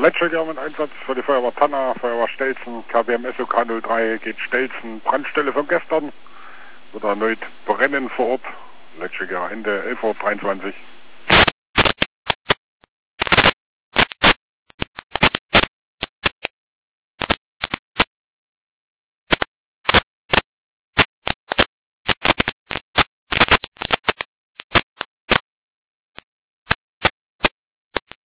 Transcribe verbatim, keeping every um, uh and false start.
Letztschegger mit Einsatz für die Feuerwehr Tanna, Feuerwehr Stelzen, K B M S O K null drei geht Stelzen, Brandstelle von gestern, wird erneut brennen vor Ort, Letztschegger Ende elf Uhr dreiundzwanzig.